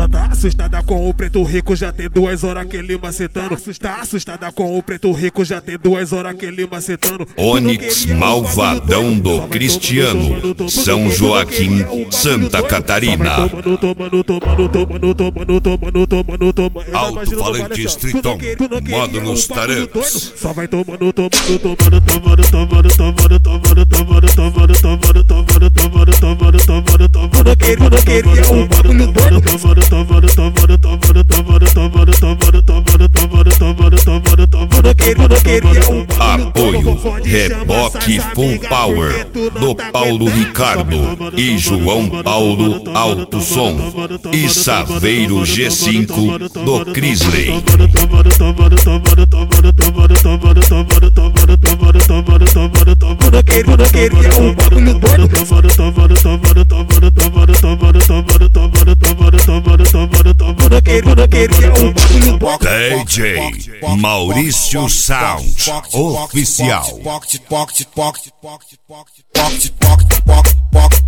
Tá assustada com o preto rico, já tem 2 horas que ele macetando. Tá assustada com o preto rico, já tem 2 horas que ele macetando. Onix Malvadão do Cristiano, São Joaquim, Santa Catarina. Alto-falante Streeton, modo nos tarampos. Só vai tomando. Não queria um bagulho Apoio Reboque Full Power do Paulo Ricardo e João Paulo Alto Som e Saveiro G5 do Crisley. DJ Maurício Sound Oficial.